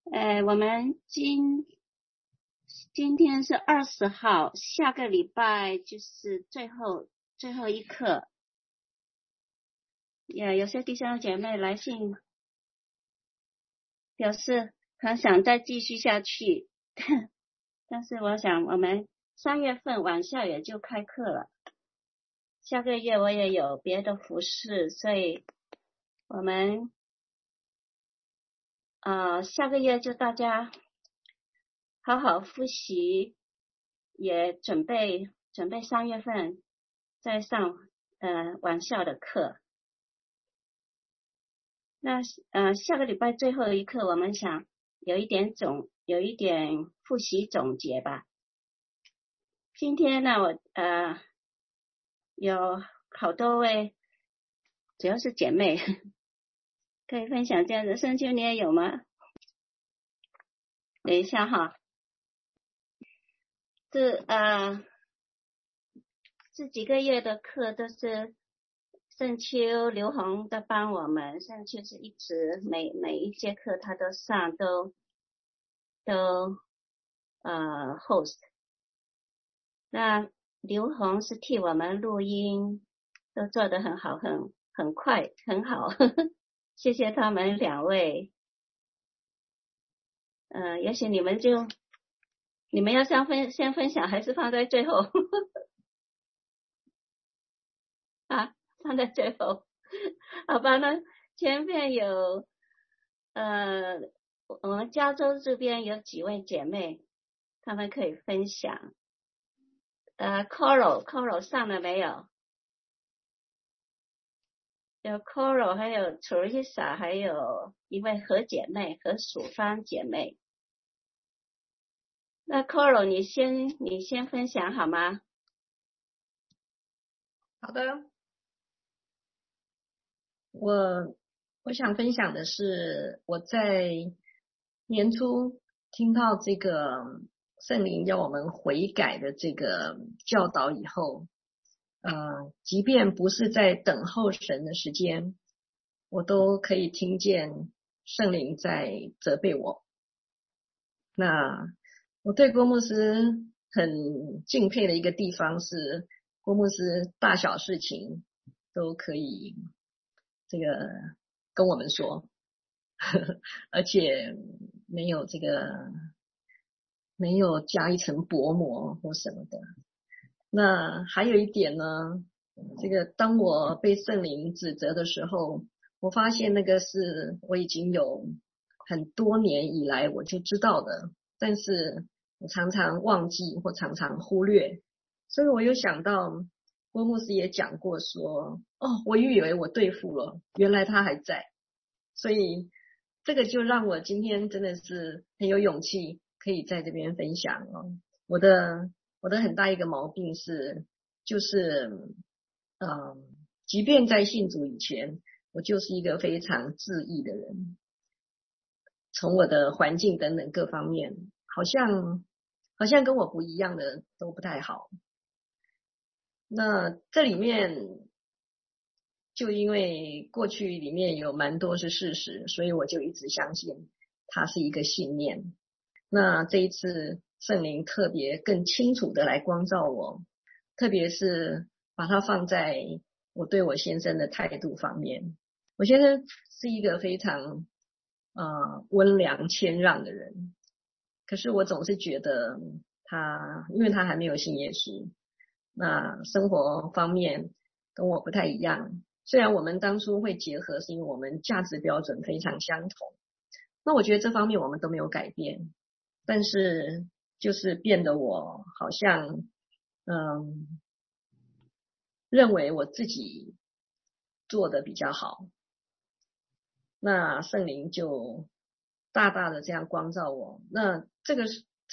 我们今天是20号，下个礼拜就是最后一课。有些弟兄姐妹来信表示很想再继续下去，但是我想我们3月份晚校也就开课了，下个月我也有别的服事，所以我们下个月就大家好好复习，也准备3月份再上晚校的课。那下个礼拜最后一课，我们想有一点复习总结吧。今天呢，我有好多位，主要是姐妹可以分享这样的。深秋你也有吗？等一下哈，这几个月的课都是盛秋、刘红都帮我们，盛秋是一直每一节课他都上，都host。那刘红是替我们录音，都做得很好，很快，很好，谢谢他们2位。也许你们要先分享，还是放在最后？放在最后，好吧？那前面有我们加州这边有几位姐妹，她们可以分享。Coral 上了没有？有 Coral， 还有 Teresa， 还有一位何姐妹，何蜀芳姐妹。那 Coral 你先分享好吗？ 好的，我想分享的是我在年初听到这个圣灵要我们悔改的这个教导以后，即便不是在等候神的时间，我都可以听见圣灵在责备我。那我对郭牧师很敬佩的一个地方是，郭牧师大小事情都可以这个跟我们说，而且没有加一层薄膜或什么的。那还有一点呢，这个当我被圣灵指责的时候，我发现那个是我已经有很多年以来我就知道的，但是我常常忘记或常常忽略。所以我又想到郭牧师也讲过说，我以为我对付了，原来他还在。所以这个就让我今天真的是很有勇气可以在这边分享哦。我的很大一个毛病是，就是即便在信主以前，我就是一个非常自义的人，从我的环境等等各方面，好像跟我不一样的都不太好。那这里面就因为过去里面有蛮多是事实，所以我就一直相信它是一个信念。那这一次圣灵特别更清楚的来光照我，特别是把它放在我对我先生的态度方面。我先生是一个非常温良谦让的人，可是我总是觉得因为他还没有信耶稣，那生活方面跟我不太一样。虽然我们当初会结合，是因为我们价值标准非常相同，那我觉得这方面我们都没有改变，但是就是变得我好像认为我自己做的比较好，那圣灵就大大的这样光照我。那这个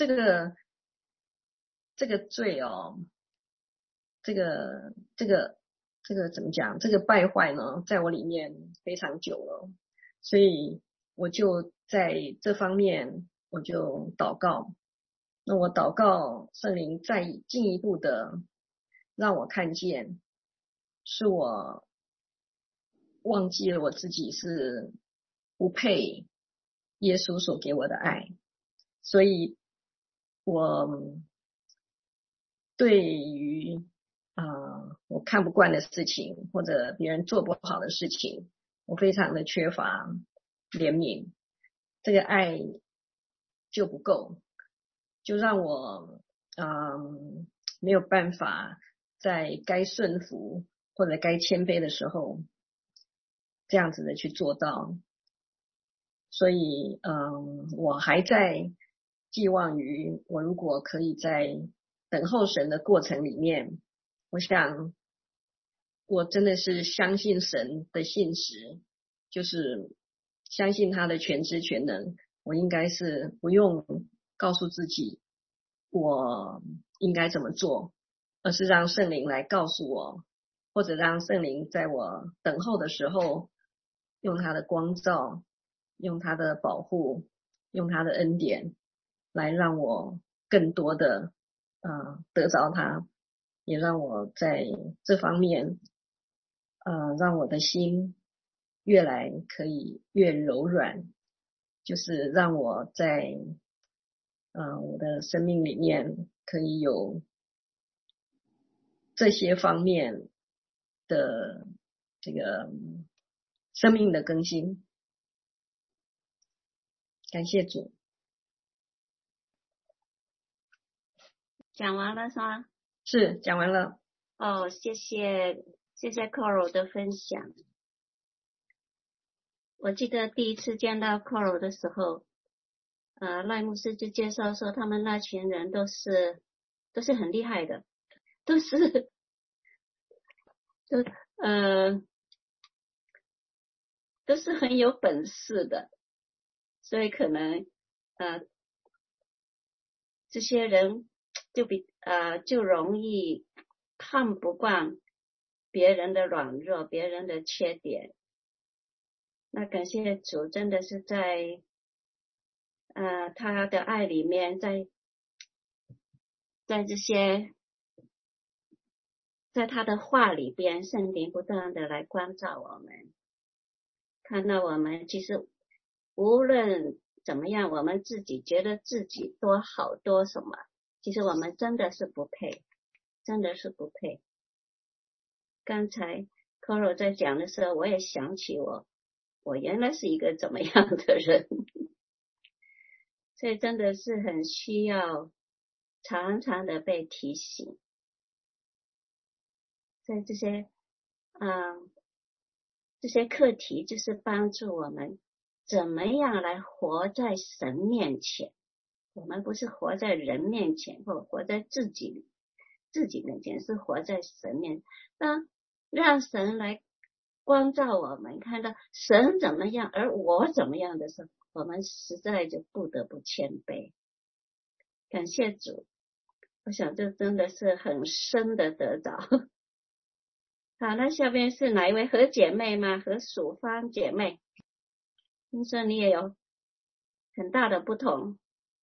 罪哦，这个怎么讲？这个败坏呢，在我里面非常久了，所以我就在这方面我就祷告。那我祷告圣灵再进一步的让我看见，是我忘记了我自己是不配耶稣所给我的爱。所以我对于我看不惯的事情，或者别人做不好的事情，我非常的缺乏怜悯，这个爱就不够，就让我没有办法在该顺服或者该谦卑的时候这样子的去做到。所以我还在寄望于我如果可以在等候神的过程里面，我想我真的是相信神的信实，就是相信他的全知全能，我应该是不用告诉自己我应该怎么做，而是让圣灵来告诉我，或者让圣灵在我等候的时候用他的光照，用他的保护，用他的恩典来让我更多的得着他，也让我在这方面让我的心越来可以越柔软，就是让我在我的生命里面可以有这些方面的这个生命的更新。感谢主。 讲完了是吗？ 是，讲完了。 哦，谢谢 Coral 的分享。我记得第一次见到 Coral 的时候，赖牧师就介绍说，他们那群人都是很厉害的，都是很有本事的，所以可能这些人就容易看不惯别人的软弱，别人的缺点。那感谢主，真的是在他的爱里面，在这些，在他的话里边，圣灵不断的来关照我们，看到我们其实无论怎么样，我们自己觉得自己多好多什么，其实我们真的是不配，真的是不配。刚才 Coral 在讲的时候，我也想起我原来是一个怎么样的人，所以真的是很需要常常的被提醒，在这些课题就是帮助我们怎么样来活在神面前。我们不是活在人面前，或活在自己面前，是活在神面前。当让神来光照我们，看到神怎么样，而我怎么样的时候，我们实在就不得不谦卑。感谢主，我想这真的是很深的得着。好，那下边是哪一位何姐妹吗？何淑芳姐妹，听说你也有很大的不同。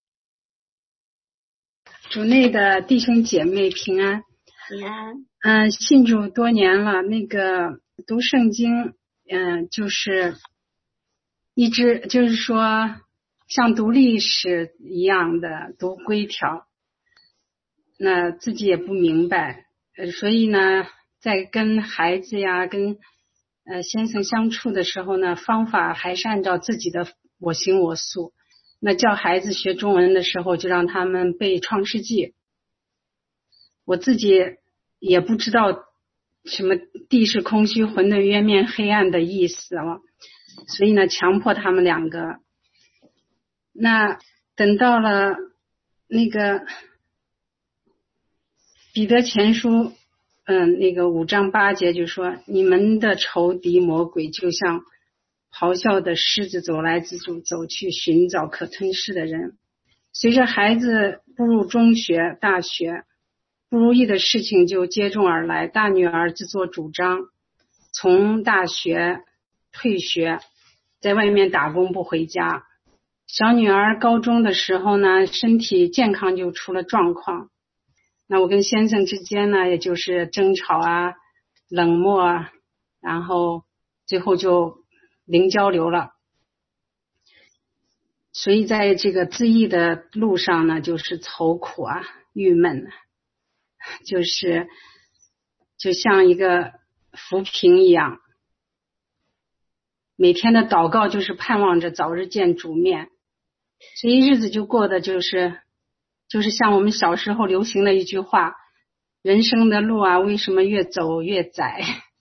主内的弟兄姐妹平安。 平安。 信主多年了，读圣经，就是一直就是说像读历史一样的读规条，那自己也不明白，所以呢，在跟孩子呀、跟先生相处的时候呢，方法还是按照自己的我行我素。那教孩子学中文的时候，就让他们背创世纪。我自己也不知道什么地是空虚，混沌渊面黑暗的意思了，所以呢，强迫他们两个。那等到了彼得前书5章8节就说，你们的仇敌魔鬼就像咆哮的狮子走来走去，寻找可吞噬的人。随着孩子步入中学大学，不如意的事情就接踵而来。大女儿自作主张从大学退学，在外面打工不回家。小女儿高中的时候呢，身体健康就出了状况。那我跟先生之间呢，也就是争吵啊，冷漠啊，然后最后就零交流了。 所以在这个自缢的路上呢，就是愁苦啊，郁闷，就像一个浮萍一样，每天的祷告就是盼望着早日见主面，所以日子就过得就是像我们小时候流行的一句话，人生的路啊，为什么越走越窄？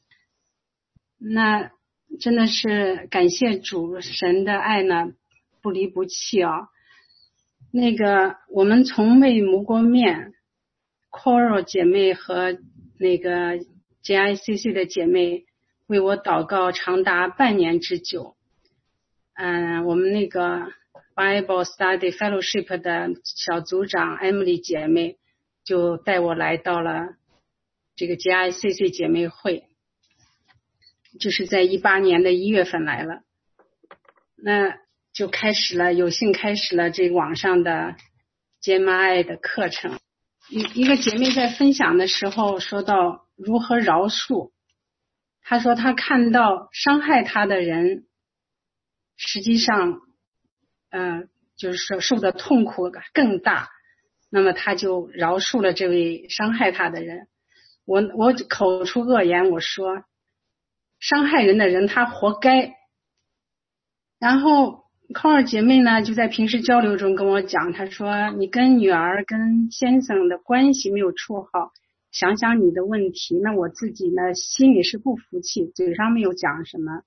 那真的是感谢主，神的爱呢不离不弃啊。那个我们从未谋过面， Coral 姐妹和那个 JICC 的姐妹为我祷告长达半年之久。我们那个 Bible Study Fellowship 的小组长 Emily 姐妹就带我来到了这个 JICC 姐妹会，就是在18年的1月份来了。那就有幸开始了这网上的接妈爱的课程。一个姐妹在分享的时候说到如何饶恕，她说她看到伤害她的人实际上就是说受的痛苦更大，那么她就饶恕了这位伤害她的人。我口出恶言，我说伤害人的人他活该。然后Coral姐妹呢就在平时交流中跟我讲，她说你跟女儿跟先生的关系没有处好，想想你的问题，那我自己呢心里是不服气，嘴上没有讲什么。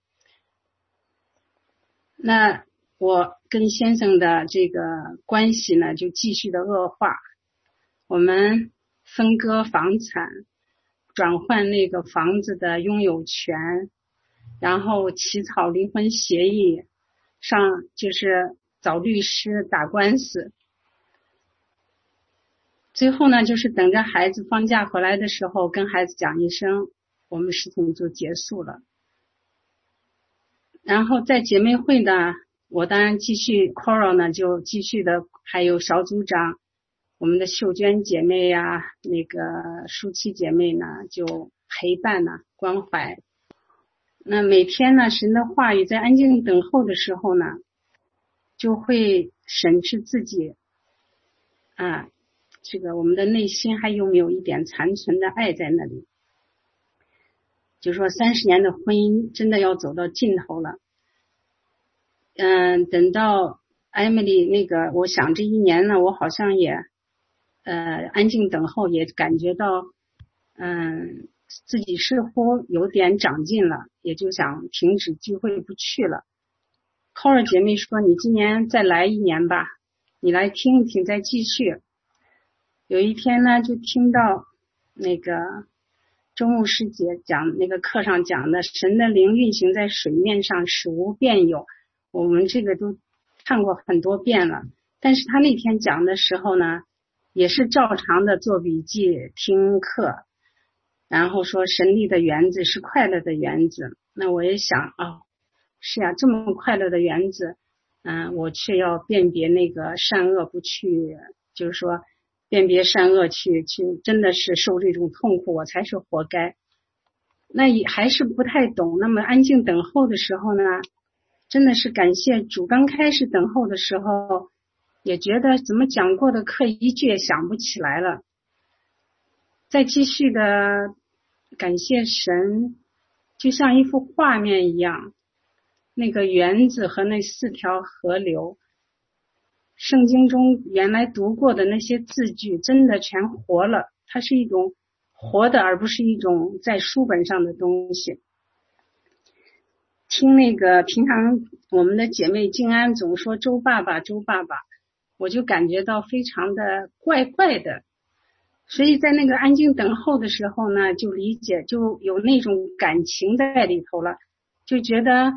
那我跟先生的这个关系呢就继续的恶化，我们分割房产，转换那个房子的拥有权，然后起草离婚协议，上就是找律师打官司，最后呢就是等着孩子放假回来的时候跟孩子讲一声，我们事情就结束了。然后在姐妹会呢，我当然继续 Coral 呢就继续的，还有小组长我们的秀娟姐妹呀，那个舒淇姐妹呢就陪伴呢关怀。那每天呢神的话语在安静等候的时候呢，就会审视自己这个我们的内心还有没有一点残存的爱在那里。就说30年的婚姻真的要走到尽头了。等到 Emily 那个，我想这1年呢，我好像也安静等候，也感觉到自己似乎有点长进了，也就想停止聚会不去了。Coral 姐妹说你今年再来1年吧，你来听一听再继续。有一天呢就听到那个周牧师姐讲那个课上讲的神的灵运行在水面上使无变有，我们这个都看过很多遍了，但是他那天讲的时候呢也是照常的做笔记听课，然后说神力的原子是快乐的原子。那我也想是呀，这么快乐的原子我却要辨别那个善恶不去，就是说辨别善恶去真的是受这种痛苦，我才是活该。那也还是不太懂。那么安静等候的时候呢，真的是感谢主。刚开始等候的时候也觉得怎么讲过的课一句也想不起来了，再继续的感谢神，就像一幅画面一样，那个园子和那4条河流，圣经中原来读过的那些字句真的全活了，它是一种活的，而不是一种在书本上的东西。听那个平常我们的姐妹静安总说周爸爸，我就感觉到非常的怪怪的。所以在那个安静等候的时候呢，就理解，就有那种感情在里头了，就觉得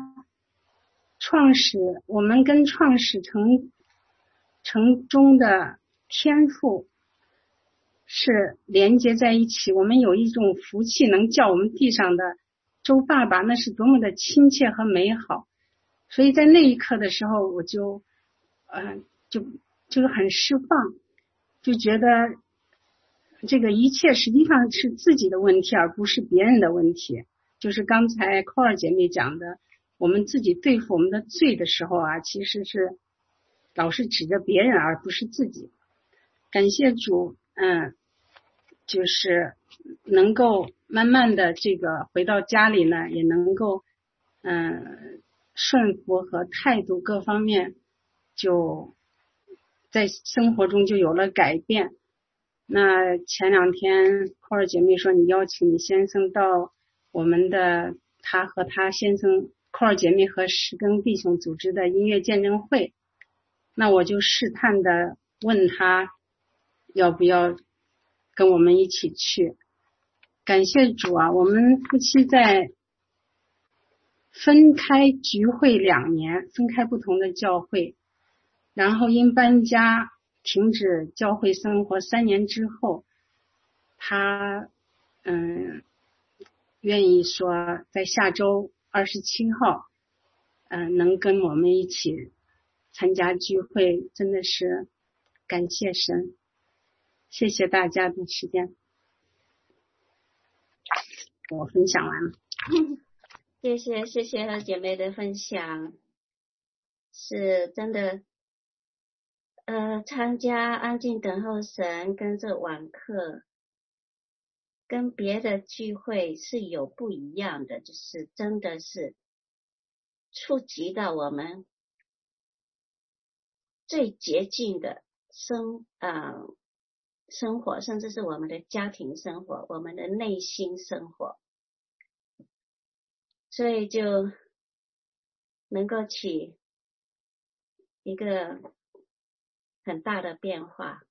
我们跟创始成中的天赋是连接在一起，我们有一种福气能叫我们地上的周爸爸，那是多么的亲切和美好。所以在那一刻的时候我就是很释放，就觉得这个一切实际上是自己的问题而不是别人的问题。就是刚才 Coral 姐妹讲的，我们自己对付我们的罪的时候其实是老是指着别人而不是自己。感谢主，就是能够慢慢的这个回到家里呢，也能够顺服和态度各方面就在生活中就有了改变。那前2天寇尔姐妹说你邀请你先生到我们的他和他先生寇尔姐妹和石庚弟兄组织的音乐见证会，那我就试探的问他要不要跟我们一起去。感谢主啊，我们夫妻在分开聚会2年，分开不同的教会，然后因搬家停止教会生活3年之后，他愿意说在下周27号能跟我们一起参加聚会，真的是感谢神。谢谢大家的时间，我分享完了。 谢谢和姐妹的分享，是真的参加安静等候神跟着晚课跟别的聚会是有不一样的，就是真的是触及到我们最接近的生活，甚至是我们的家庭生活，我们的内心生活，所以就能够起一个很大的变化。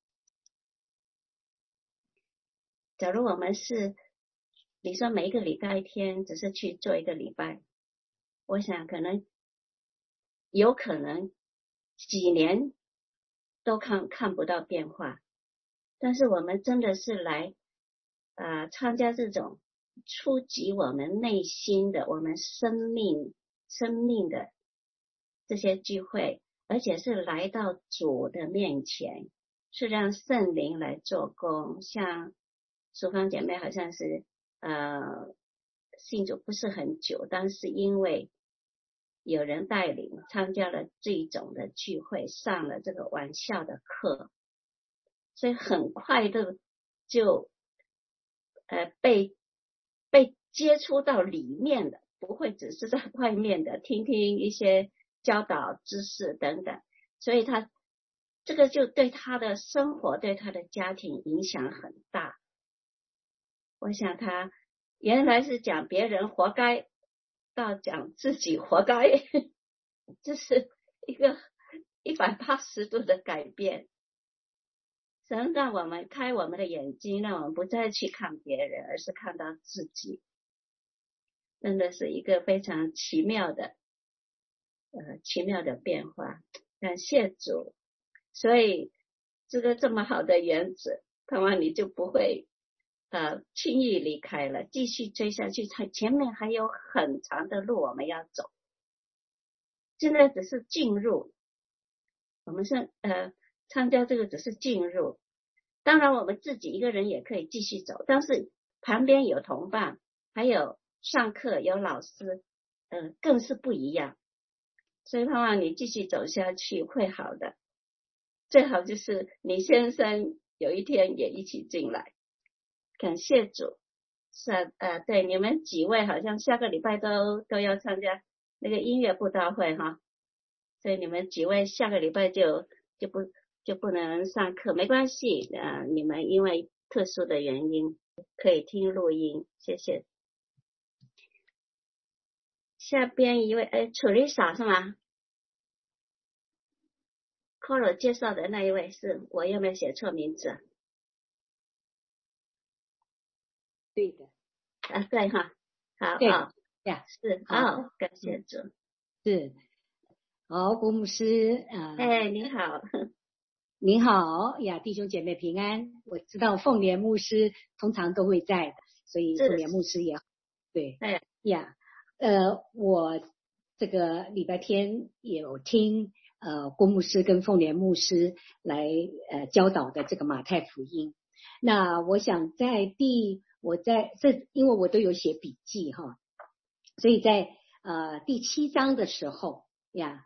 假如我们是你说每一个礼拜天只是去做一个礼拜，我想有可能几年都看不到变化，但是我们真的是来参加这种触及我们内心的我们生命的这些聚会，而且是来到主的面前，是让圣灵来做工。像淑芳姐妹好像是信主不是很久，但是因为有人带领参加了这种的聚会，上了这个玩笑的课，所以很快的就被接触到里面的，不会只是在外面的听听一些教导知识等等，所以他这个就对他的生活对他的家庭影响很大。我想他原来是讲别人活该，到讲自己活该，这是一个180度的改变。神让我们开我们的眼睛，让我们不再去看别人，而是看到自己，真的是一个非常奇妙的变化。感谢主，所以这么好的原则，盼望你就不会轻易离开了，继续追下去，前面还有很长的路我们要走。现在只是进入，我们是参加这个只是进入，当然我们自己一个人也可以继续走，但是旁边有同伴，还有上课有老师，更是不一样。所以盼望你继续走下去会好的，最好就是你先生有一天也一起进来。感谢主。是对，你们几位好像下个礼拜都要参加那个音乐布道会哈，所以你们几位下个礼拜就不能上课，没关系，你们因为特殊的原因可以听录音，谢谢。下边一位Teresa 是吗？Coro 介绍的那一位是我有没有写错名字？ 对的。 对哈，好呀， 是好，感谢主。 是，好，郭牧师你好。 您好呀，弟兄姐妹平安。我知道凤莲牧师通常都会在的，所以凤莲牧师也好。对，呀，我这个礼拜天也有听郭牧师跟凤莲牧师来教导的这个马太福音。那我想因为我都有写笔记哈，所以在第7章的时候呀，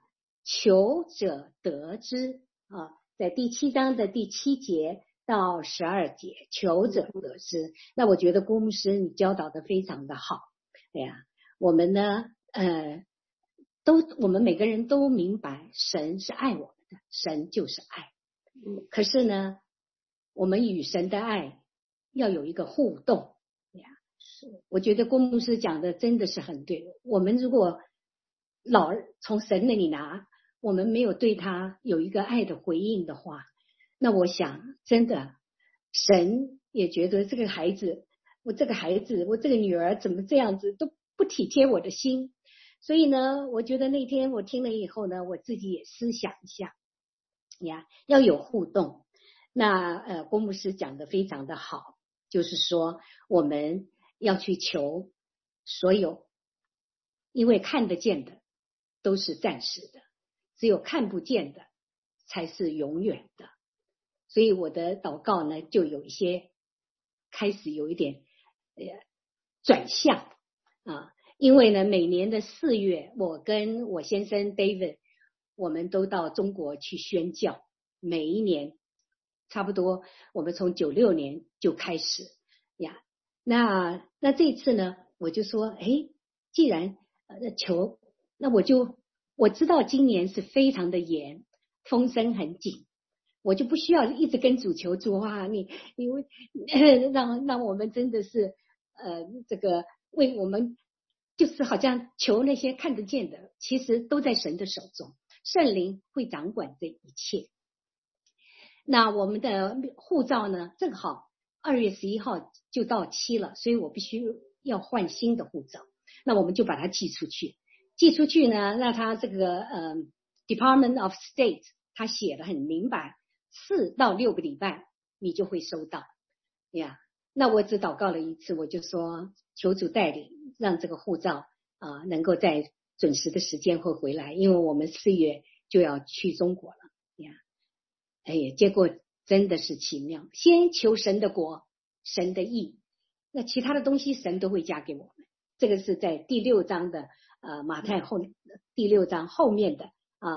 求者得之啊，在第7章的第7节到12节，求者得之。那我觉得郭牧师你教导的非常的好。哎呀，我们呢我们每个人都明白神是爱我们的，神就是爱。可是呢，我们与神的爱要有一个互动。我觉得郭牧师讲的真的是很对。我们如果老从神那里拿，我们没有对他有一个爱的回应的话，那我想真的神也觉得这个孩子，我这个女儿怎么这样子都不体贴我的心。所以呢，我觉得那天我听了以后呢，我自己也思想一下呀，要有互动。那郭牧师讲的非常的好，就是说我们要去求所有，因为看得见的都是暂时的，只有看不见的才是永远的。所以我的祷告呢，就有一些开始有一点转向啊。因为呢，每年的4月，我跟我先生 David 我们都到中国去宣教，每一年差不多我们从96年就开始呀。那这次呢，我就说既然求，那我知道今年是非常的严，风声很紧，我就不需要一直跟主求主啊，你让我们真的是这个为我们就是好像求那些看得见的，其实都在神的手中，圣灵会掌管这一切。那我们的护照呢，正好2月11号就到期了，所以我必须要换新的护照。那我们就把它寄出去呢，那他这个Department of State 他写得很明白，4到6个礼拜你就会收到呀。那我只祷告了一次，我就说求主带领，让这个护照能够在准时的时间会回来，因为我们4月就要去中国了呀。结果真的是奇妙，先求神的国，神的义，那其他的东西神都会加给我们。这个是在第6章的马太第6章后面的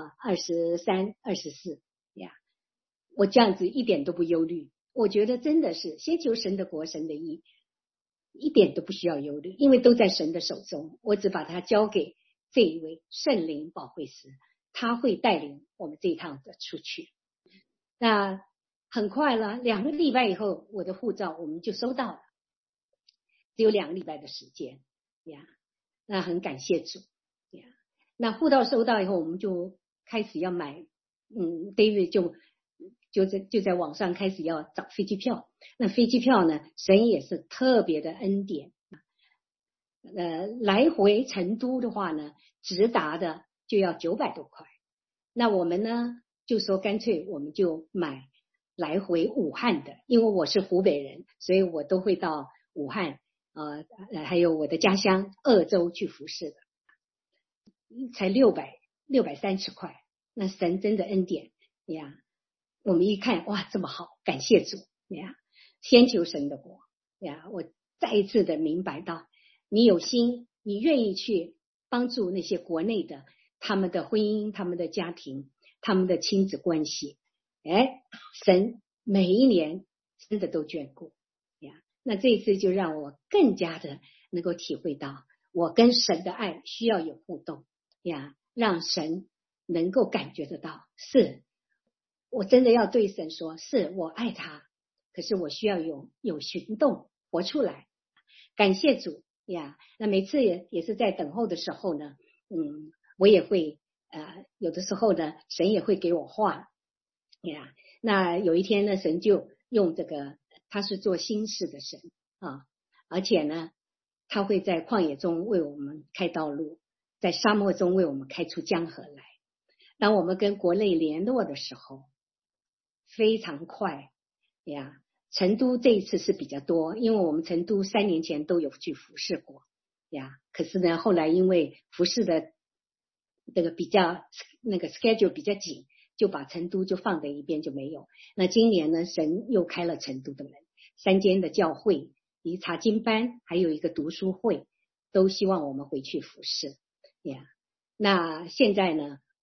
23、24呀。我这样子一点都不忧虑，我觉得真的是先求神的国，神的义，一点都不需要忧虑，因为都在神的手中。我只把它交给这一位圣灵保惠师，他会带领我们这一趟的出去。那很快了，2个礼拜以后，我的护照我们就收到了，只有2个礼拜的时间呀。那很感谢主呀。那护照收到以后，我们就开始要买，David 就在网上开始要找飞机票。那飞机票呢，神也是特别的恩典。来回成都的话呢，直达的就要900多块。那我们呢就说干脆我们就买来回武汉的，因为我是湖北人，所以我都会到武汉还有我的家乡鄂州去服侍的，才630块。那神真的恩典呀。我们一看，哇，这么好，感谢主呀！先求神的国呀！我再一次的明白到，你有心，你愿意去帮助那些国内的他们的婚姻、他们的家庭、他们的亲子关系，神每一年真的都眷顾呀。那这一次就让我更加的能够体会到，我跟神的爱需要有互动呀，让神能够感觉得到，是我真的要对神说，是我爱他，可是我需要有行动活出来。感谢主呀。那每次也是在等候的时候呢，我也会有的时候呢，神也会给我话呀。那有一天呢，神就用这个，他是做新事的神而且呢，他会在旷野中为我们开道路，在沙漠中为我们开出江河来。当我们跟国内联络的时候，非常快呀。成都这一次是比较多，因为我们成都3年前都有去服侍过呀。可是呢，后来因为服侍的这个比较那个 schedule 比较紧，就把成都就放在一边就没有。那今年呢，神又开了成都的门，3间的教会，一查经班，还有一个读书会，都希望我们回去服侍呀。那现在呢，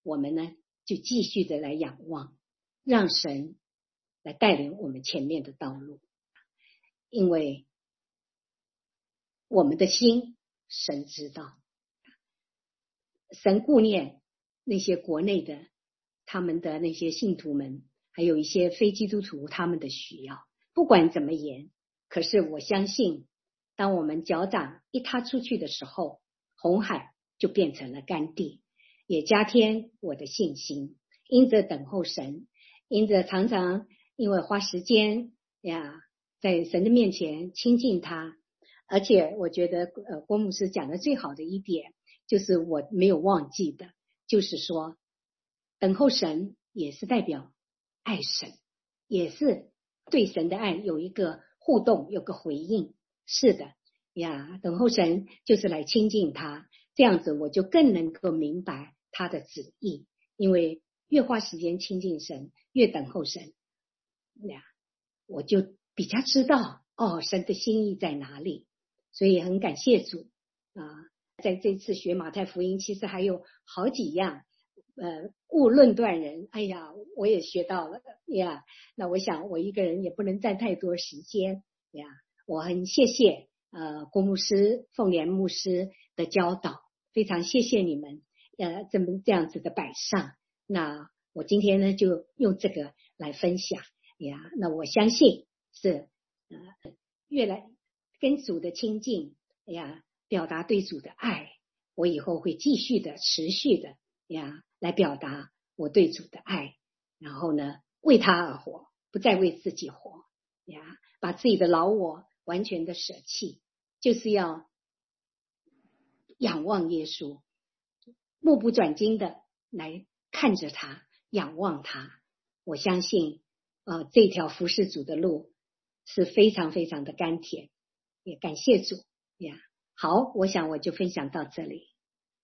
我们呢就继续的来仰望，让神来带领我们前面的道路，因为我们的心神知道，神顾念那些国内的他们的那些信徒们，还有一些非基督徒他们的需要。不管怎么言，可是我相信当我们脚掌一踏出去的时候，红海就变成了干地，也加添我的信心。因着等候神，因着常常因为花时间呀在神的面前亲近他，而且我觉得郭牧师讲的最好的一点就是我没有忘记的，就是说等候神也是代表爱神，也是对神的爱有一个互动，有个回应。是的呀，等候神就是来亲近他，这样子我就更能够明白他的旨意，因为越花时间亲近神，越等候神呀，我就比较知道神的心意在哪里。所以很感谢主在这次学马太福音，其实还有好几样勿论断人，哎呀我也学到了呀。那我想我一个人也不能占太多时间呀，我很谢谢郭牧师、凤莲牧师的教导，非常谢谢你们这样子的摆上。那我今天呢就用这个来分享呀。那我相信是越来跟主的亲近呀，表达对主的爱，我以后会继续的持续的呀来表达我对主的爱，然后呢为他而活，不再为自己活呀，把自己的老我完全的舍弃，就是要仰望耶稣，目不转睛的来看着他，仰望他。我相信这条服侍主的路是非常非常的甘甜，也感谢主呀。好，我想我就分享到这里。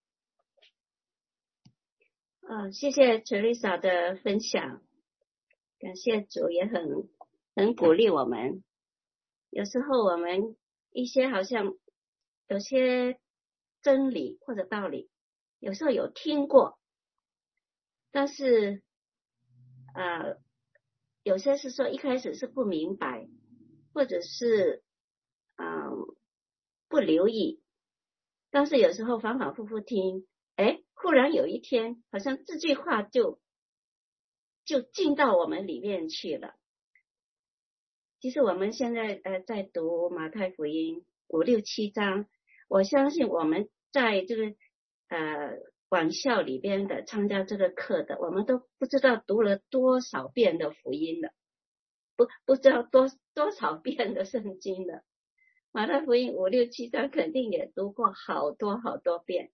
谢谢 Teresa 的分享，感谢主也很鼓励我们。有时候我们一些好像有些真理或者道理，有时候有听过，但是有些是说一开始是不明白，或者是不留意，但是有时候反反复复听，忽然有一天好像这句话就进到我们里面去了。其实我们现在在读马太福音5、6、7章，我相信我们在这个晚校里边的参加这个课的，我们都不知道读了多少遍的福音了，不知道多少遍的圣经了。马太福音5、6、7章肯定也读过好多好多遍，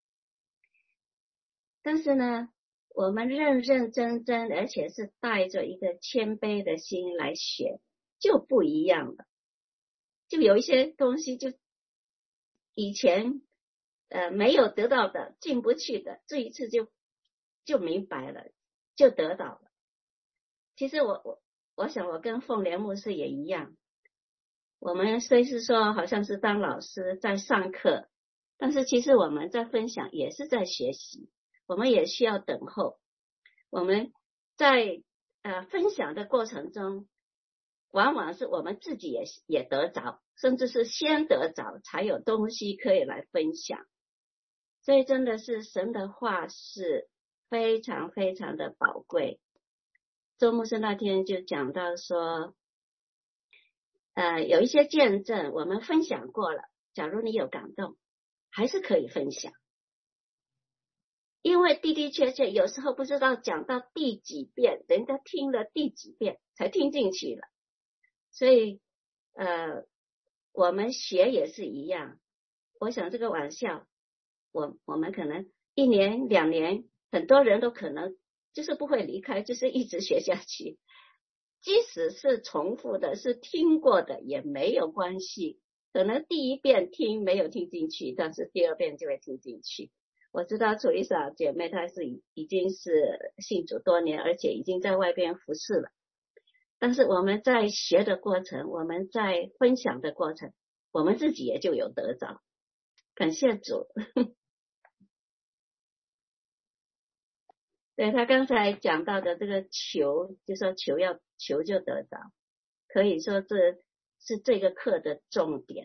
但是呢我们认认真真而且是带着一个谦卑的心来学，就不一样了。就有一些东西就以前没有得到的，进不去的，这一次就明白了，就得到了。其实我想我跟凤莲牧师也一样，我们虽是说好像是当老师在上课，但是其实我们在分享也是在学习，我们也需要等候。我们在分享的过程中，往往是我们自己也得着，甚至是先得着才有东西可以来分享。所以真的是神的话是非常非常的宝贵。周牧师那天就讲到说有一些见证我们分享过了，假如你有感动还是可以分享，因为的的确确有时候不知道讲到第几遍，人家听了第几遍才听进去了。所以我们学也是一样，我想这个晚校我们可能1年2年，很多人都可能就是不会离开，就是一直学下去。即使是重复的，是听过的也没有关系，可能第一遍听没有听进去，但是第2遍就会听进去。我知道楚丽莎姐妹她是已经是信主多年，而且已经在外边服侍了，但是我们在学的过程，我们在分享的过程，我们自己也就有得着，感谢主对，他刚才讲到的这个求，就说求就得到，可以说这是这个课的重点，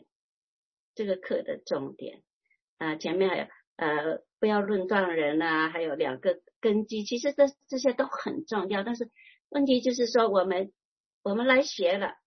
前面还有不要论断人啊，还有2个根基，其实这些都很重要，但是问题就是说我们来学了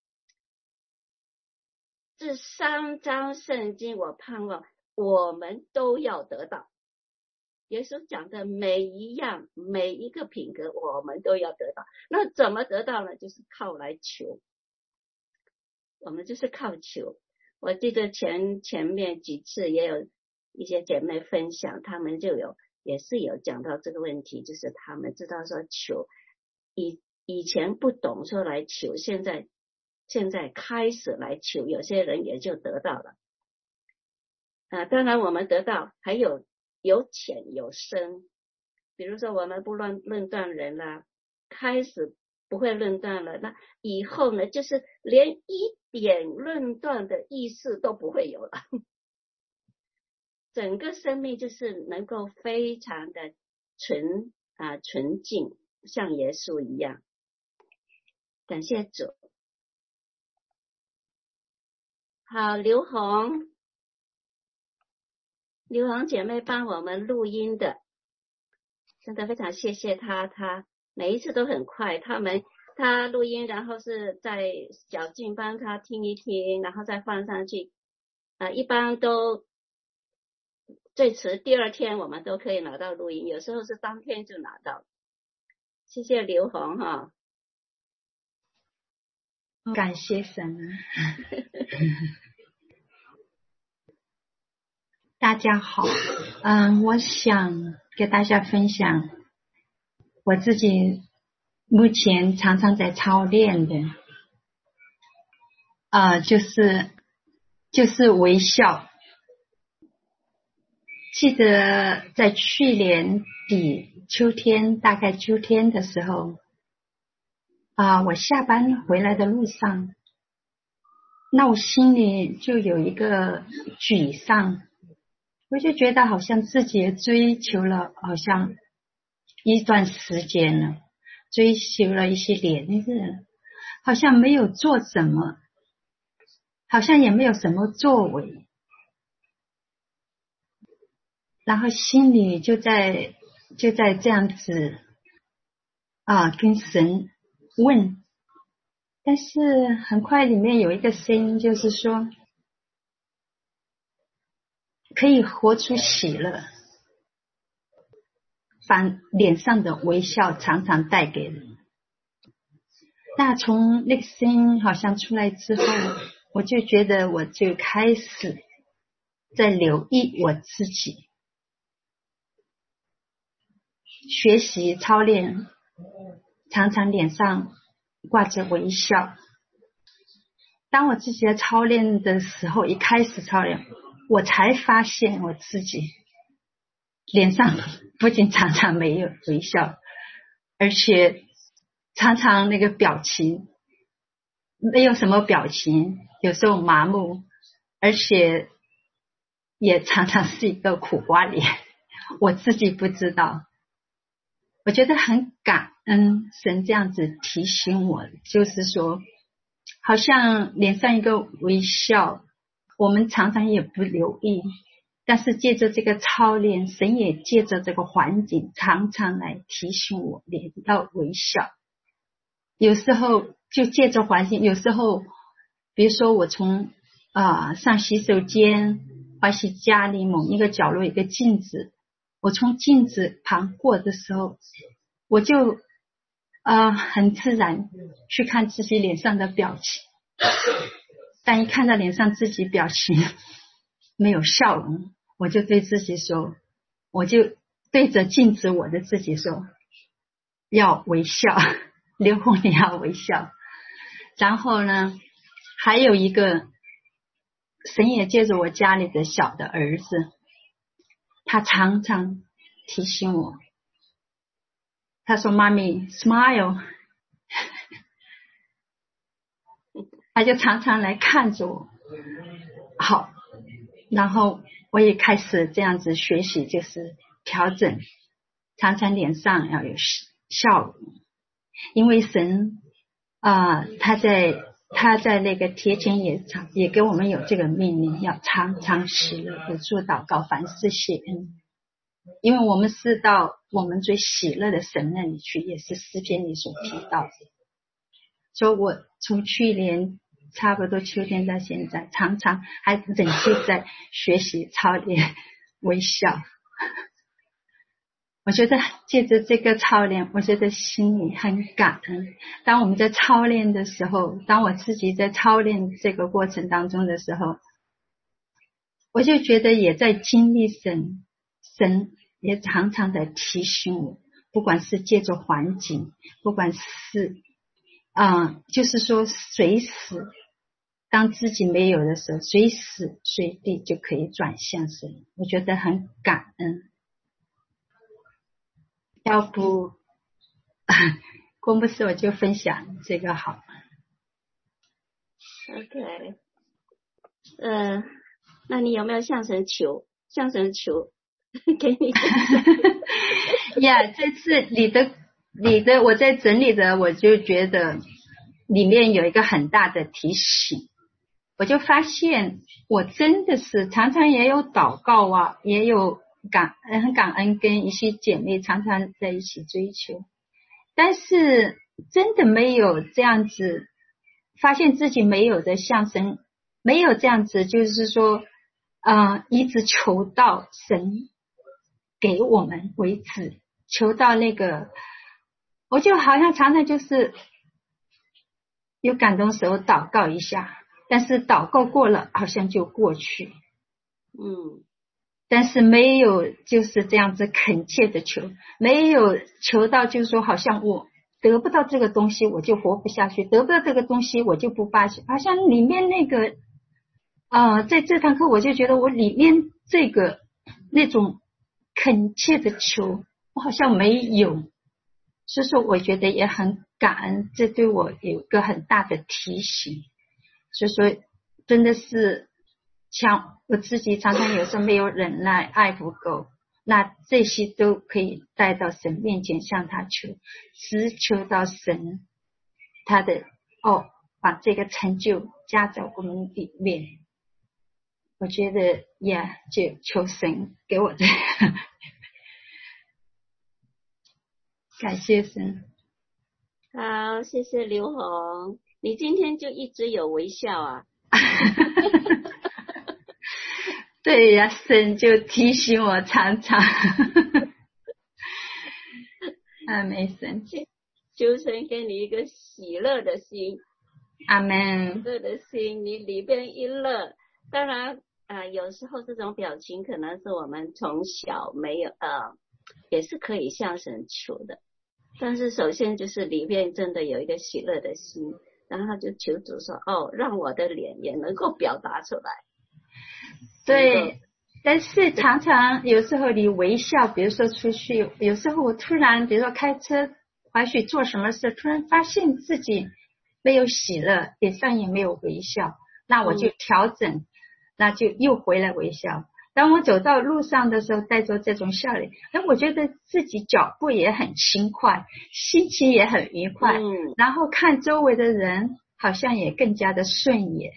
这3章圣经，我盼望我们都要得到。耶稣讲的每一个品格我们都要得到，那怎么得到呢？就是靠来求，我们就是靠求。我记得前面几次也有一些姐妹分享，他们也是有讲到这个问题，就是他们知道说求，以前不懂说来求，现在开始来求，有些人也就得到了。当然我们得到还有浅有深，比如说我们不论断人啦，开始不会论断了，那以后呢，就是连一点论断的意识都不会有了，整个生命就是能够非常的纯净，像耶稣一样。感谢主。好，刘红姐妹帮我们录音的，真的非常谢谢她每一次都很快，她录音，然后是在小静帮她听一听，然后再放上去，一般都最迟第2天我们都可以拿到录音，有时候是当天就拿到。谢谢刘红哈。 感谢神。大家好，我想给大家分享我自己目前常常在操练的，就是微笑。记得在去年底大概秋天的时候，我下班回来的路上，那我心里就有一个沮丧，我就觉得好像自己追求了好像一段时间了，追求了一些年日，好像没有做什么，好像也没有什么作为，然后心里就在这样子跟神问，但是很快里面有一个声音就是说，可以活出喜乐，把脸上的微笑常常带给人。那从那个声音好像出来之后，我就觉得我就开始在留意我自己，学习操练，常常脸上挂着微笑。当我自己在操练的时候，一开始操练，我才发现我自己脸上不仅常常没有微笑，而且常常那个表情没有什么表情，有时候麻木，而且也常常是一个苦瓜脸，我自己不知道。我觉得很感恩神这样子提醒我，就是说好像脸上一个微笑，我们常常也不留意，但是借着这个操练，神也借着这个环境常常来提醒我脸要微笑。有时候就借着环境，有时候比如说我从上洗手间或是家里某一个角落一个镜子，我从镜子旁过的时候，我就很自然去看自己脸上的表情，但一看到脸上自己表情没有笑容，我就对自己说，我就对着镜子我的自己说，要微笑，刘红你要微笑。然后呢，还有一个神也借着我家里的小的儿子，他常常提醒我，他说妈咪 smile， 他就常常来看着我。好，然后我也开始这样子学习，就是调整常常脸上要有笑容，因为神他在那个帖前也给我们有这个命令，要常常喜乐，不住祷告，凡事谢恩，因为我们是到我们最喜乐的神那里去，也是诗篇里所提到的。所以我从去年差不多秋天到现在，常常还仍旧在学习操练微笑。我觉得借着这个操练，我觉得心里很感恩。当我们在操练的时候，当我自己在操练这个过程当中的时候，我就觉得也在经历神也常常的提醒我，不管是借着环境，不管是就是说随时当自己没有的时候，随时随地就可以转向神，我觉得很感恩。要不郭牧师我就分享这个好。 OK， 那你有没有向神求给你呀这次你的我在整理的，我就觉得里面有一个很大的提醒，我就发现我真的是常常也有祷告啊，也有很感恩跟一些姐妹常常在一起追求，但是真的没有这样子发现自己没有的向神，没有这样子就是说一直求到神给我们为止，求到那个我就好像常常就是有感动的时候祷告一下，但是祷告过了好像就过去，但是没有就是这样子恳切的求，没有求到就是说好像我得不到这个东西我就活不下去，得不到这个东西我就不发现，好像里面那个在这堂课我就觉得我里面这个那种恳切的求我好像没有，所以说我觉得也很感恩，这对我有个很大的提醒。所以说真的是像我自己常常有时候没有忍耐，爱不够，那这些都可以带到神面前向他求，只求到神他的把这个成就加在我们里面，我觉得就求神给我的感谢神。 好，谢谢刘红，你今天就一直有微笑啊。 对呀，神就提醒我常常没神， 求神给你一个喜乐的心， 阿们。 喜乐的心，你里边一乐，当然有时候这种表情可能是我们从小没有也是可以向神求的，但是首先就是里面真的有一个喜乐的心，然后就求主说让我的脸也能够表达出来。 对，但是常常有时候你微笑，比如说出去，有时候我突然比如说开车或许做什么事，突然发现自己没有喜乐，脸上也没有微笑，那我就调整，那就又回来微笑。当我走到路上的时候带着这种笑脸，我觉得自己脚步也很轻快，心情也很愉快，然后看周围的人好像也更加的顺眼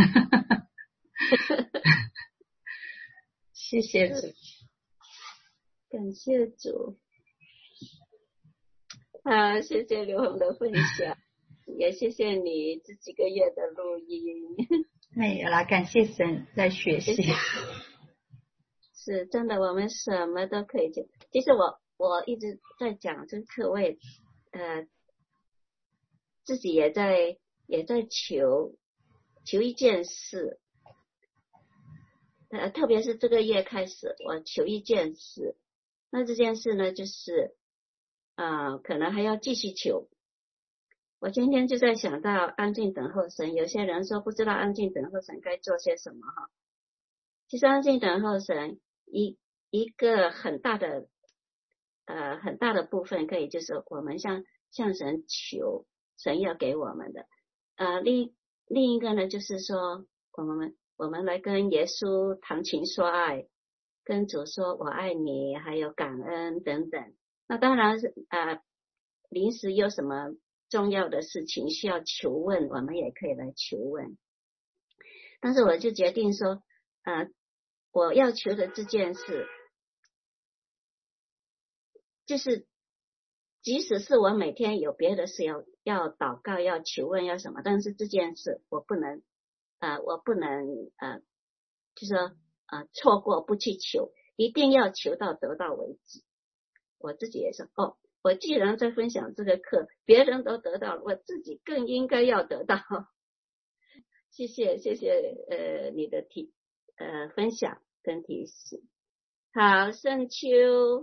谢谢主， 感谢主。谢谢刘红的分享也谢谢你这几个月的录音。 没有啦，感谢神在学习。 是真的，我们什么都可以讲。其实我一直在讲这课位自己也在求一件事，特别是这个月开始我求一件事，那这件事呢就是可能还要继续求。我今天就在想到安静等候神，有些人说不知道安静等候神该做些什么其实安静等候神一个很大的部分可以就是我们向神求神要给我们的另一个呢就是说我们来跟耶稣谈情说爱，跟主说我爱你，还有感恩等等， 那当然是临时有什么重要的事情需要求问，我们也可以来求问。但是我就决定说我要求的这件事，就是即使是我每天有别的事要祷告要求问要什么，但是这件事我不能就是说错过不去求，一定要求到得到为止。我自己也说我既然在分享这个课，别人都得到了，我自己更应该要得到。谢谢你的分享跟提示。好，盛秋。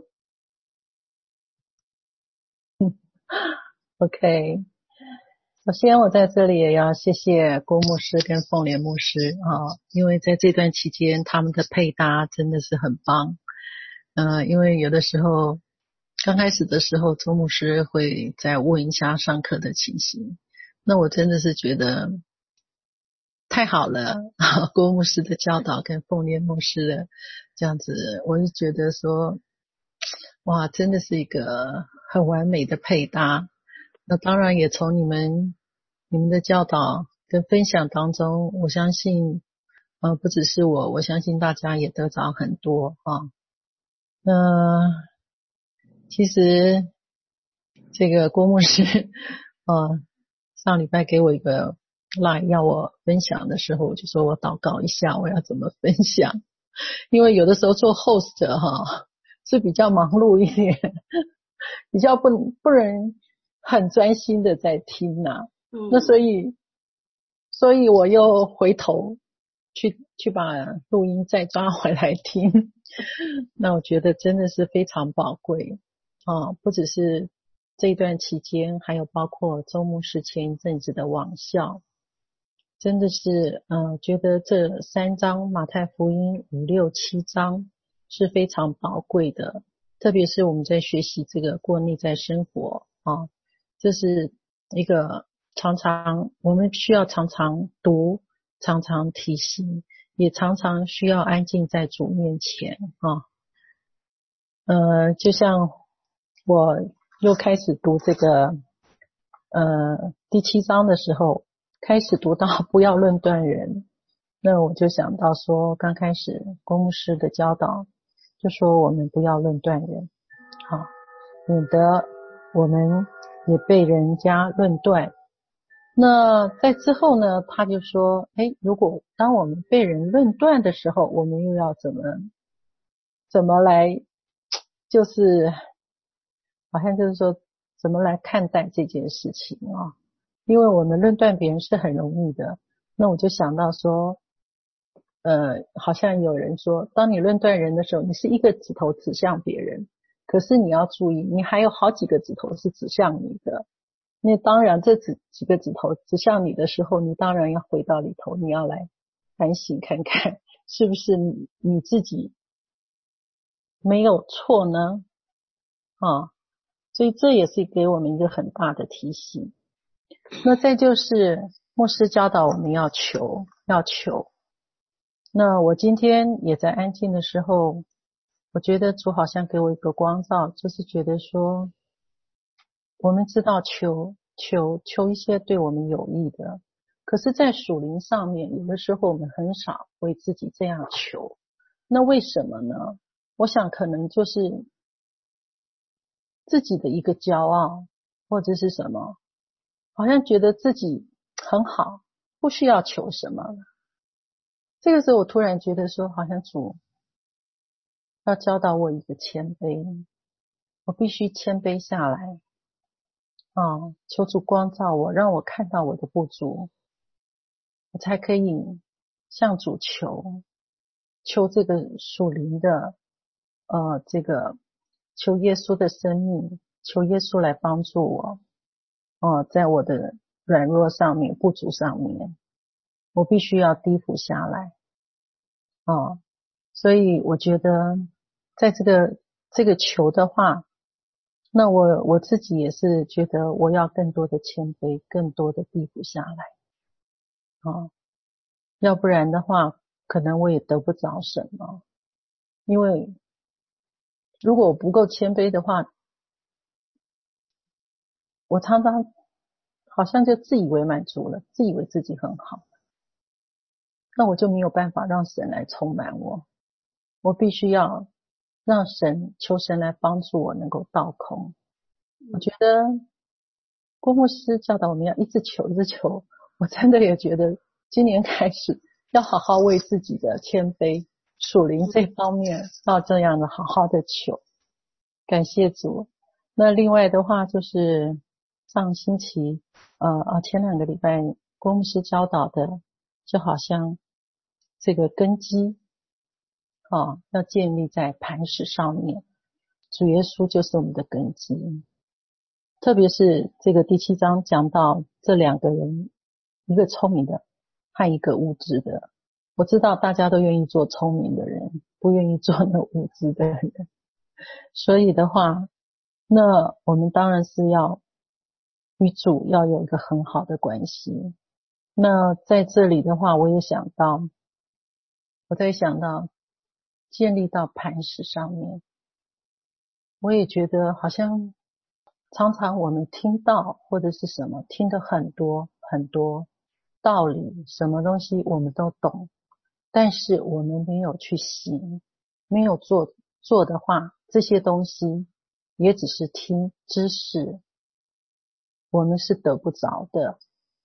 OK， 首先我在这里也要谢谢郭牧师跟凤莲牧师因为在这段期间他们的配搭真的是很棒。因为有的时候刚开始的时候周牧师会再问一下上课的情形，那我真的是觉得太好了郭牧师的教导跟凤莲牧师的这样子，我是觉得说哇，真的是一个很完美的配搭。那当然也从你们的教导跟分享当中，我相信不只是我相信大家也得着很多其实这个郭牧师上礼拜给我一个 line 要我分享的时候，我就说我祷告一下我要怎么分享，因为有的时候做 host 是比较忙碌一点，比较不能很专心的在听那所以我又回头去把录音再抓回来听那我觉得真的是非常宝贵不只是这一段期间，还有包括周牧师前一阵子的网校，真的是觉得这3章马太福音5、6、7章是非常宝贵的，特别是我们在学习这个过内在生活这是一个我们需要常常读，常常提醒，也常常需要安静在主面前就像我又开始读这个第7章的时候，开始读到不要论断人，那我就想到说刚开始郭牧师的教导就说我们不要论断人免得我们也被人家论断。那在之后呢，他就说如果当我们被人论断的时候，我们又要怎么来，就是好像就是说怎么来看待这件事情因为我们论断别人是很容易的，那我就想到说好像有人说当你论断人的时候，你是一个指头指向别人，可是你要注意你还有好几个指头是指向你的，那当然这几个指头指向你的时候，你当然要回到里头，你要来反省看看是不是你自己没有错呢所以这也是给我们一个很大的提醒。那再就是牧师教导我们要求，那我今天也在安静的时候，我觉得主好像给我一个光照，就是觉得说我们知道求一些对我们有益的，可是在属灵上面有的时候我们很少为自己这样求，那为什么呢？我想可能就是自己的一个骄傲，或者是什么，好像觉得自己很好，不需要求什么了。这个时候我突然觉得说好像主要教导我一个谦卑，我必须谦卑下来求主光照我，让我看到我的不足，我才可以向主求这个属灵的这个求耶稣的生命，求耶稣来帮助我在我的软弱上面不足上面，我必须要低伏下来所以我觉得在这个求的话，那我自己也是觉得我要更多的谦卑，更多的低伏下来要不然的话可能我也得不着什么，因为如果我不够谦卑的话， 我常常好像就自以为满足了，自以为自己很好，那我就没有办法让神来充满我，我必须要让神求神来帮助我能够倒空。我觉得郭牧师教导我们要一直求一直求，我真的也觉得今年开始要好好为自己的谦卑属灵这方面要这样的好好的求，感谢主。那另外的话就是上星期前2个礼拜郭牧师教导的，就好像这个根基要建立在磐石上面，主耶稣就是我们的根基。特别是这个第7章讲到这2个人，一个聪明的和一个无知的。我知道大家都愿意做聪明的人，不愿意做那无知的人，所以的话，那我们当然是要与主要有一个很好的关系。那在这里的话，我在想到建立到磐石上面，我也觉得好像常常我们听到或者是什么听得很多很多道理，什么东西我们都懂，但是我们没有去行，没有做的话，这些东西也只是听知识，我们是得不着的。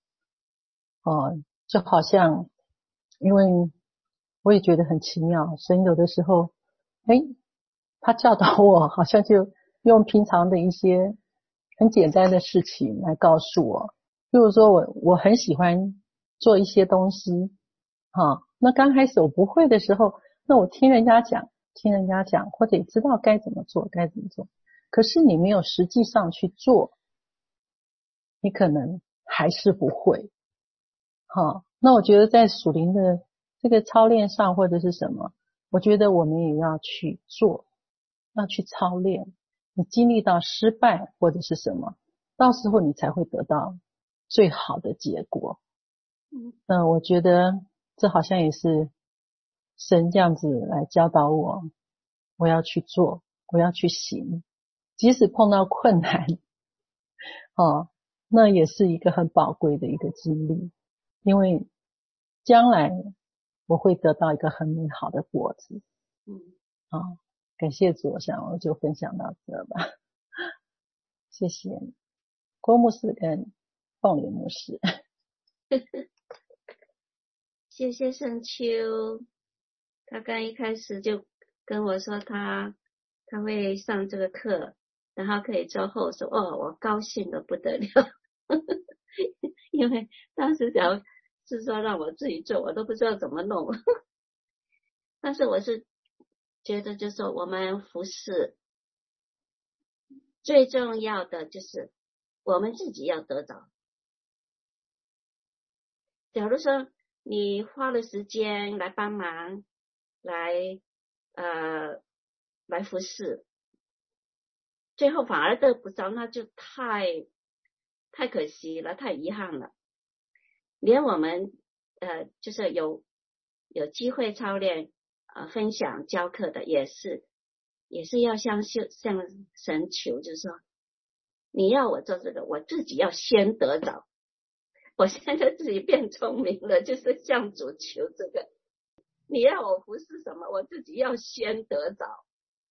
就好像因为我也觉得很奇妙，神有的时候他教导我好像就用平常的一些很简单的事情来告诉我。比如说我很喜欢做一些东西那刚开始我不会的时候，那我听人家讲或者也知道该怎么做，可是你没有实际上去做，你可能还是不会。那我觉得在属灵的这个操练上或者是什么，我觉得我们也要去做，要去操练。你经历到失败或者是什么，到时候你才会得到最好的结果。那我觉得这好像也是神这样子来教导我，我要去做，我要去行，即使碰到困难那也是一个很宝贵的一个经历，因为将来我会得到一个很美好的果子。感谢主，我想我就分享到这吧。谢谢郭牧师跟凤莲牧师。 谢谢盛秋，他刚一开始就跟我说他会上这个课，然后可以做后手，我高兴得不得了。因为当时假如是说让我自己做，我都不知道怎么弄。但是我是觉得就是说我们服事最重要的就是我们自己要得着。假如说你花了时间来帮忙，来服事，最后反而得不着，那就太可惜了，太遗憾了。连我们就是有机会操练分享教课的，也是要向神求，就是说你要我做这个，我自己要先得着。我现在自己变聪明了，就是向主求这个，你要我服侍什么，我自己要先得着。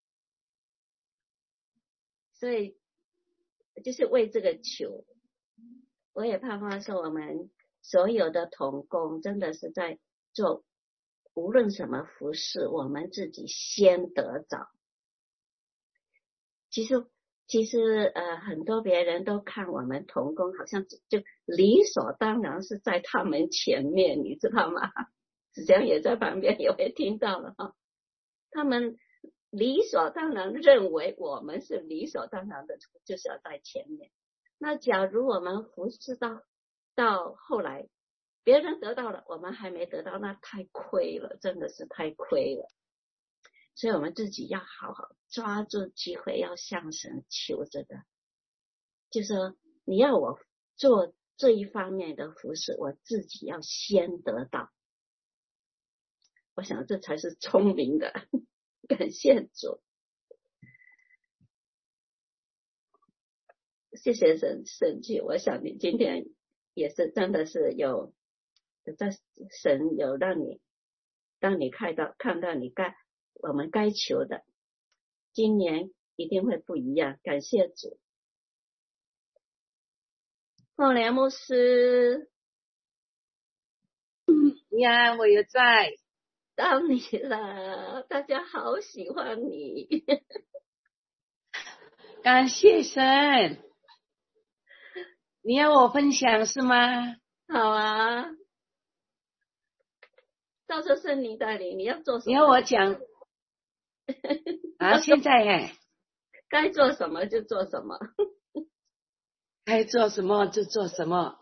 所以就是为这个求，我也盼望说我们所有的同工真的是在做无论什么服事，我们自己先得着。其实很多别人都看我们同工好像就理所当然是在他们前面，你知道吗？子江也在旁边也会听到了他们理所当然认为我们是理所当然的就是要在前面。那假如我们服侍到后来别人得到了，我们还没得到，那太亏了，真的是太亏了。所以我们自己要好好抓住机会，要向神求这个，就是说你要我做这一方面的服事，我自己要先得到。我想这才是聪明的。感谢主。 谢谢神去，我想你今天也是真的是有在神有让你看到我们该求的，今年一定会不一样，感谢主。凤莲牧师呀，我也在， 到你了，大家好喜欢你。 感谢神。你要我分享是吗？ 好啊，到时候是你带领，你要做什么？ 你要我讲啊？现在该做什么就做什么， 该做什么就做什么。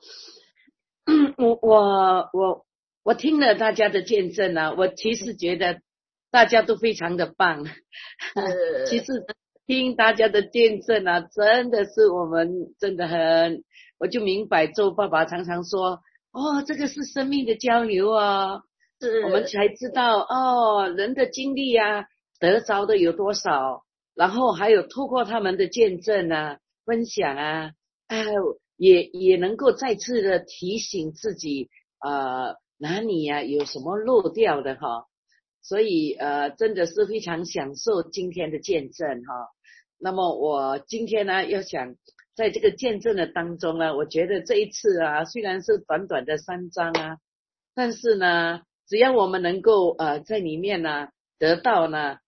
我听了大家的见证啊，我其实觉得大家都非常的棒。其实听大家的见证啊，真的是我们真的我就明白周爸爸常常说，这个是生命的交流啊，我们才知道人的经历啊，得着的有多少，然后还有透过他们的见证啊、分享啊，也能够再次的提醒自己哪里啊有什么漏掉的哈，所以真的是非常享受今天的见证哈。那么我今天呢，要想在这个见证的当中呢，我觉得这一次啊，虽然是短短的3章啊，但是呢，只要我们能够在里面呢得到呢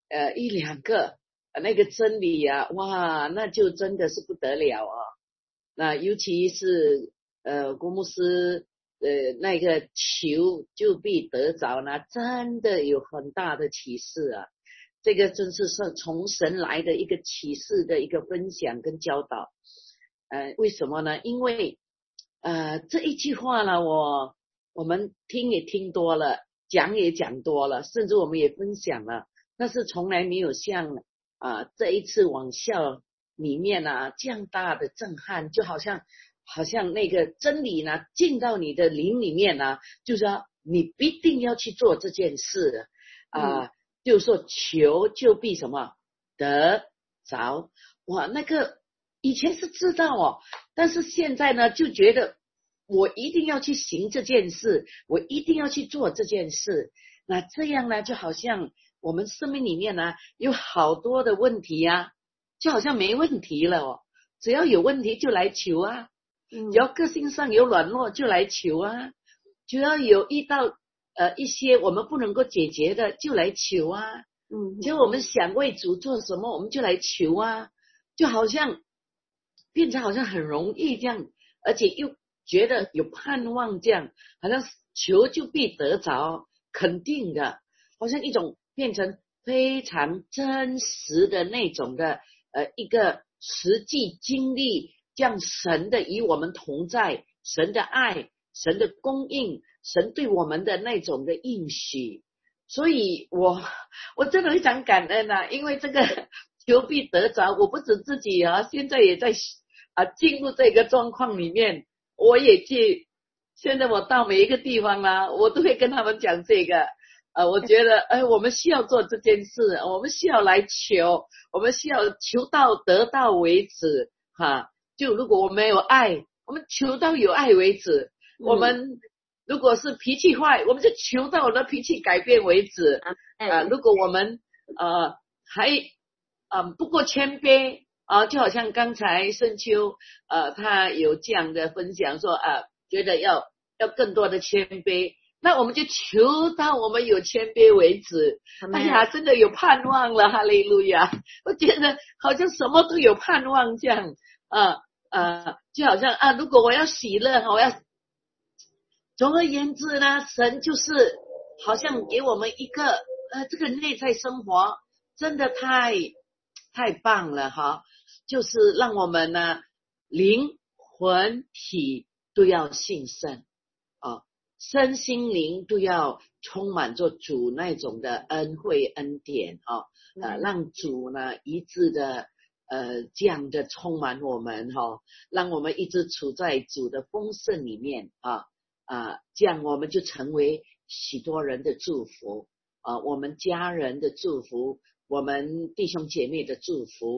1、2个那个真理啊，哇，那就真的是不得了啊。那尤其是郭牧师那个求就必得着呢，真的有很大的启示啊。这个真是从神来的一个启示的一个分享跟教导。为什么呢？因为这一句话呢，我们听也听多了，讲也讲多了，甚至我们也分享了，但是从来没有像这一次网校里面啊这样大的震撼，就好像那个真理呢进到你的灵里面呢，就是说你必定要去做这件事就是说求就必什么得着。哇，那个以前是知道但是现在呢就觉得我一定要去行这件事，我一定要去做这件事。那这样呢就好像我们生命里面呢有好多的问题啊，就好像没问题了只要有问题就来求啊，只要个性上有软弱就来求啊，只要有遇到一些我们不能够解决的就来求啊，只要我们想为主做什么我们就来求啊，就好像变成好像很容易这样，而且又觉得有盼望这样，好像求就必得着，肯定的，好像一种变成非常真实的那种的一个实际经历，这样神的与我们同在，神的爱，神的供应，神对我们的那种的应许。所以我真的非常感恩啊，因为这个求必得着，我不止自己现在也在进入这个状况里面，我也去，现在我到每一个地方我都会跟他们讲这个我觉得我们需要做这件事，我们需要来求，我们需要求到得到为止就如果我们有爱，我们求到有爱为止，我们如果是脾气坏，我们就求到我的脾气改变为止如果我们还不够谦卑就好像刚才盛秋他有这样的分享说觉得要更多的谦卑，那我们就求到我们有谦卑为止。哎呀，真的有盼望了，哈利路亚！我觉得好像什么都有盼望这样就好像如果我要喜乐，我要总而言之呢，神就是好像给我们一个这个内在生活真的太棒了就是让我们呢灵魂体都要兴盛身心灵都要充满着主那种的恩惠恩典让主呢一致的这样的充满我们让我们一直处在主的丰盛里面这样我们就成为许多人的祝福我们家人的祝福，我们弟兄姐妹的祝福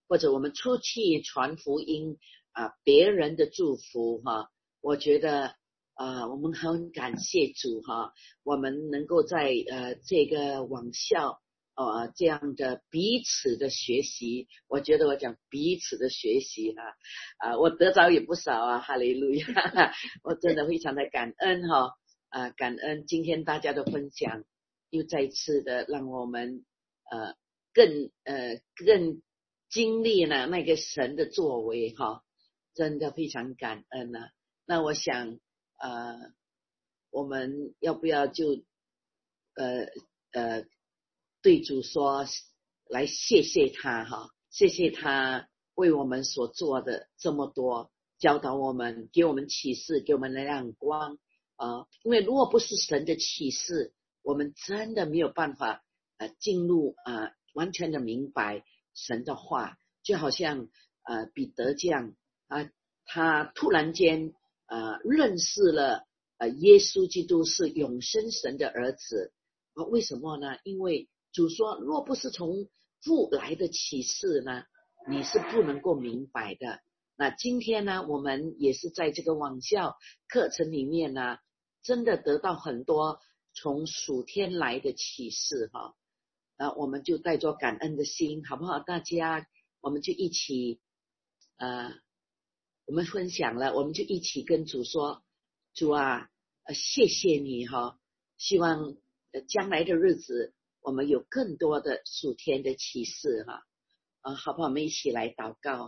或者我们出去传福音别人的祝福我觉得我们很感谢主我们能够在这个网校这样的彼此的学习，我觉得我讲彼此的学习我得着也不少哈利路亚我真的非常的感恩感恩今天大家的分享，又再一次的让我们更经历了那个神的作为真的非常感恩那我想我们要不要就对主说来谢谢他谢谢他为我们所做的这么多，教导我们，给我们启示，给我们的亮光因为如果不是神的启示，我们真的没有办法进入完全的明白神的话。就好像彼得这样他突然间认识了耶稣基督是永生神的儿子为什么呢？因为主说若不是从父来的启示呢，你是不能够明白的。那今天呢，我们也是在这个网校课程里面呢，真的得到很多从属天来的启示我们就带着感恩的心，好不好？大家我们就一起我们分享了，我们就一起跟主说，主谢谢你希望将来的日子我们有更多的属天的启示好不好？我们一起来祷告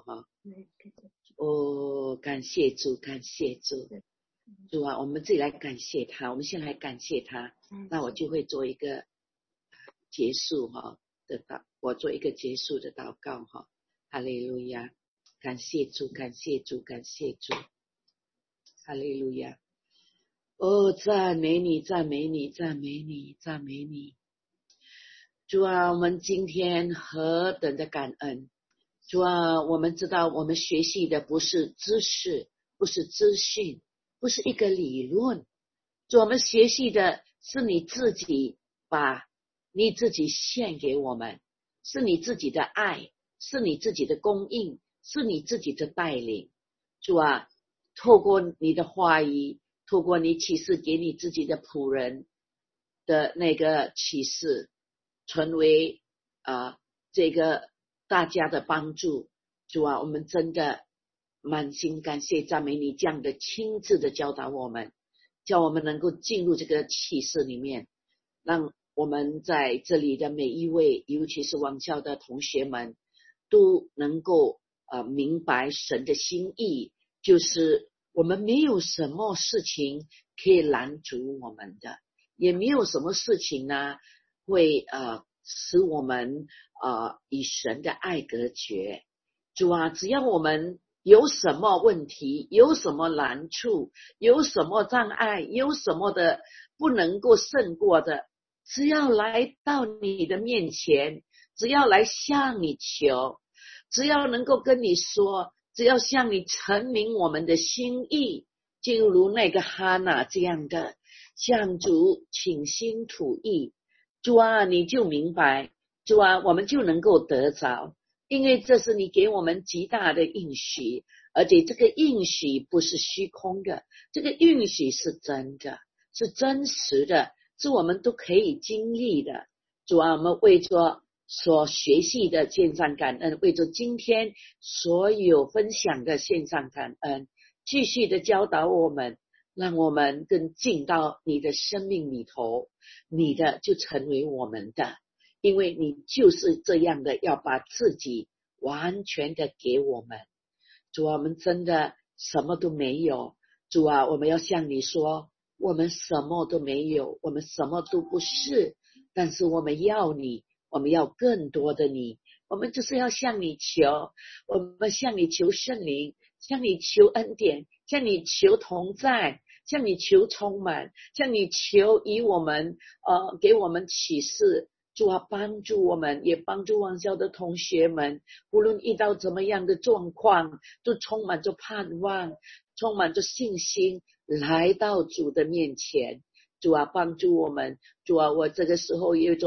感谢主，感谢主，主我们自己来感谢他，我们先来感谢他。那我就会做一个结束我做一个结束的祷告哈利路亚，感谢主，感谢主，感谢主，哈利路亚。赞美你，赞美你，赞美你，赞美你。主我们今天何等的感恩。主我们知道我们学习的不是知识，不是资讯，不是一个理论。主我们学习的是你自己，把你自己献给我们，是你自己的爱，是你自己的供应，是你自己的带领。主透过你的话语，透过你启示给你自己的仆人的那个启示，成为这个大家的帮助。主我们真的满心感谢赞美你这样的亲自的教导我们，叫我们能够进入这个启示里面，让我们在这里的每一位，尤其是网校的同学们，都能够明白神的心意，就是我们没有什么事情可以拦阻我们的，也没有什么事情呢会使我们与神的爱隔绝。主只要我们有什么问题，有什么难处，有什么障碍，有什么的不能够胜过的，只要来到你的面前，只要来向你求，只要能够跟你说，只要向你陈明我们的心意，就如那个哈娜这样的向主倾心吐意。主你就明白，主我们就能够得着，因为这是你给我们极大的应许，而且这个应许不是虚空的，这个应许是真的，是真实的，是我们都可以经历的。主我们为着所学习的献上感恩，为着今天所有分享的献上感恩，继续的教导我们，让我们更进到你的生命里头，你的就成为我们的，因为你就是这样的要把自己完全的给我们。主我们真的什么都没有，主我们要向你说，我们什么都没有，我们什么都不是，但是我们要你，我们要更多的你，我们就是要向你求，我们向你求圣灵，向你求恩典，向你求同在，向你求充满，向你求以我们给我们启示。主帮助我们，也帮助网校的同学们，无论遇到怎么样的状况，都充满着盼望，充满着信心，来到主的面前。主帮助我们。主我这个时候也有着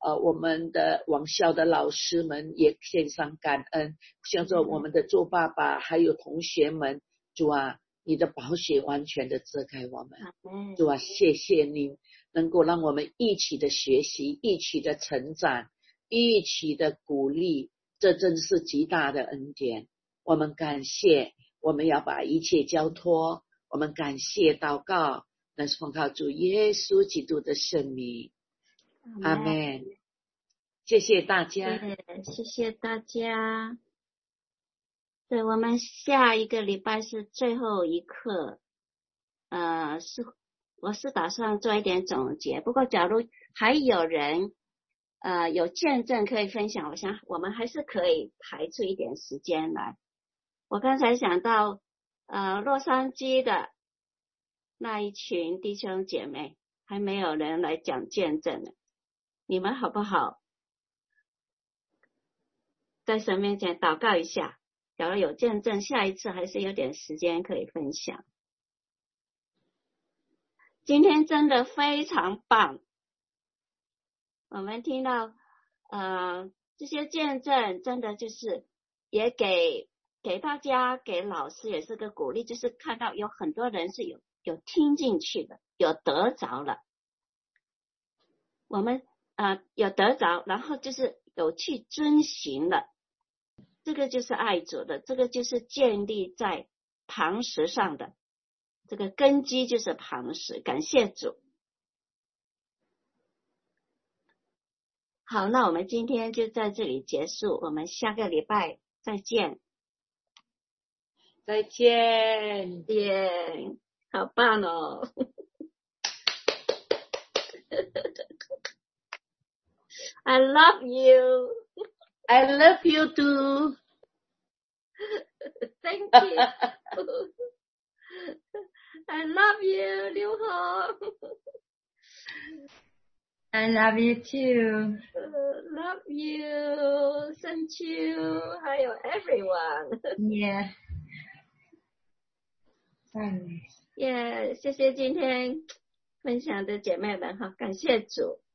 我们的网校的老师们也献上感恩，像说我们的周爸爸还有同学们，主啊，你的宝血完全的遮盖我们，主啊，谢谢你能够让我们一起的学习，一起的成长，一起的鼓励，这真是极大的恩典。我们感谢，我们要把一切交托，我们感谢祷告，那是奉靠主耶稣基督的圣名，阿们。谢谢大家， 谢谢大家。对，我们下一个礼拜是最后一课，我是打算做一点总结，不过假如还有人有见证可以分享，我想我们还是可以排出一点时间来。我刚才想到洛杉矶的那一群弟兄姐妹还没有人来讲见证呢，你们好不好在神面前祷告一下，假如有见证，下一次还是有点时间可以分享。今天真的非常棒，我们听到这些见证，真的就是也给大家给老师也是个鼓励，就是看到有很多人是有听进去的，有得着了，我们有得着，然后就是有去遵行了，这个就是爱主的，这个就是建立在磐石上的，这个根基就是磐石，感谢主。好，那我们今天就在这里结束，我们下个礼拜再见。 再见， 耶，好棒哦I love you. I love you too. Thank you. I love you, 刘浩。 I love you too. Love you, 深秋，还有 everyone. Yeah. 谢谢今天分享的姐妹们哈，感谢主。